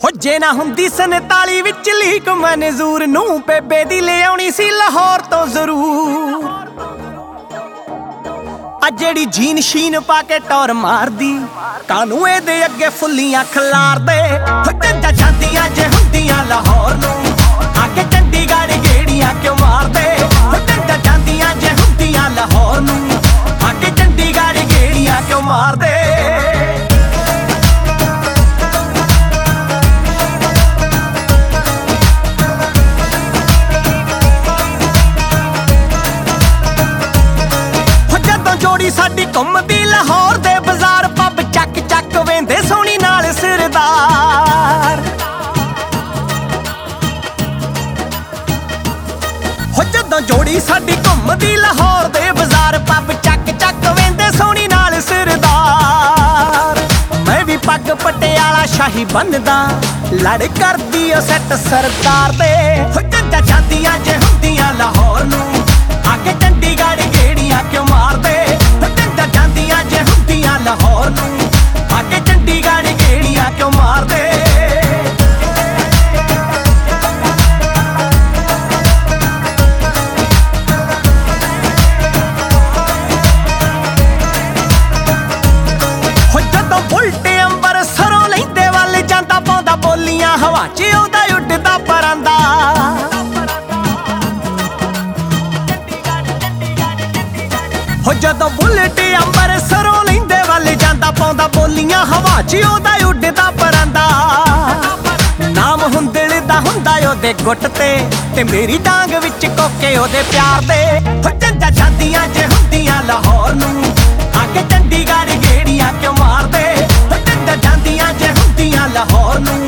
ਹੋ ਜੇ ਨਾ ਹੁੰਦੀ 47 ਵਿੱਚ ਲੀਕ ਮਨਜ਼ੂਰ ਨੂੰ ਬੇਬੇ ਦੀ ਲੈ ਆਉਣੀ ਸੀ ਲਾਹੌਰ ਤੋਂ ਜ਼ਰੂਰ। ਆ ਜਿਹੜੀ ਜੀਨ ਸ਼ੀਨ ਪਾ ਕੇ ਟੌਰ ਮਾਰਦੀ ਕਾਨੂੰ ਇਹਦੇ ਅੱਗੇ ਫੁੱਲੀਆਂ ਖਲਾਰਦੇ। ਹੋ ਜੱਜਾ ਜਾਂਦੀਆਂ ਜੇ ਹੁੰਦੀਆਂ ਲਾਹੌਰ ਨੂੰ ਆ ਕੇ ਚੰਡੀਗੜ੍ਹ ਗੇੜੀਆਂ ਕਿਉਂ ਮਾਰਦੇ। ਹੋ ਜੱਜਾ ਜਾਂਦੀਆਂ ਜੇ ਹੁੰਦੀਆਂ ਲਾਹੌਰ ਨੂੰ ਆ ਕੇ ਚੰਡੀਗੜ੍ਹ ਗੇੜੀਆਂ ਕਿਉਂ ਮਾਰਦੇ। ਜੋੜੀ ਸਾਡੀ ਘੁੰਮਦੀ ਲਾਹੌਰ ਦੇ ਬਾਜ਼ਾਰ ਪੱਬ ਚੱਕ ਚੱਕ ਵੇਂਦੇ ਸੋਹਣੀ ਨਾਲ ਸਿਰਦਾਰ। ਹੋ ਜਦੋਂ ਜੋੜੀ ਸਾਡੀ ਘੁੰਮਦੀ ਲਾਹੌਰ ਦੇ ਬਾਜ਼ਾਰ ਪੱਬ ਚੱਕ ਚੱਕ ਵੇਂਦੇ ਸੋਹਣੀ ਨਾਲ ਸਿਰਦਾਰ। ਮੈਂ ਵੀ ਪੱਗ ਪਟਿਆਲਾ ਸ਼ਾਹੀ ਬੰਨਦਾ ਲੜ ਕਰਦੀ ਓ ਸੈੱਟ ਸਰਦਾਰ ਦੇ। ਹੋ ਜੱਜਾ ਜਾਂਦੀਆਂ ਜੇ ਹੁੰਦੀਆਂ ਲਾਹੌਰ ਨੂੰ ਆ ਕੇ ਚੰਡੀਗੜ੍ਹ ਗੇੜੀਆਂ ਕਿਉਂ ਮਾਰਦੇ। ਜਾਂਦੀਆਂ ਜੇ ਹੁੰਦੀਆਂ ਲਾਹੌਰ ਨੂੰ ਆ ਕੇ ਚੰਡੀਗੜ੍ਹ ਗੇੜੀਆਂ ਕਿਉਂ ਮਾਰਦੇ। ਹੋ ਜਦੋਂ ਬੁਲਟ ਅੰਬਰਸਰੋਂ ਲੈਂਦੇ ਵੱਲ ਜਾਂਦਾ ਪਾਉਂਦਾ ਬੋਲੀਆਂ ਹਵਾ 'ਚ ਆਉਂਦਾ ਉੱਡਦਾ ਪਰਾਂਦਾ। ਹੋ ਜਦੋਂ ਬੁਲਟ ਅੰਬਰਸਰੋਂ ਲੈਂਦੇ ਵੱਲ ਜਾਂਦਾ ਪਾਉਂਦਾ ਬੋਲੀਆਂ ਹਵਾ 'ਚ ਉਹਦਾ ਉੱਡਦਾ ਪਰਾਂਦਾ। ਨਾਮ ਹੁੰਦਲ ਦਾ ਹੁੰਦਾ ਉਹਦੇ ਗੁੱਟ ਤੇ ਮੇਰੀ ਡਾਂਗ ਵਿੱਚ ਕੋਕੇ ਉਹਦੇ ਪਿਆਰ ਦੇ। ਹੋ ਜੱਜਾ ਜਾਂਦੀਆਂ ਜੇ ਹੁੰਦੀਆਂ ਲਾਹੌਰ ਨੂੰ ਆ ਕੇ ਚੰਡੀਗੜ੍ਹ ਗੇੜੀਆਂ ਕਿਉਂ ਮਾਰਦੇ। ਹੋ ਜੱਜਾ ਜਾਂਦੀਆਂ ਜੇ ਹੁੰਦੀਆਂ ਲਾਹੌਰ ਨੂੰ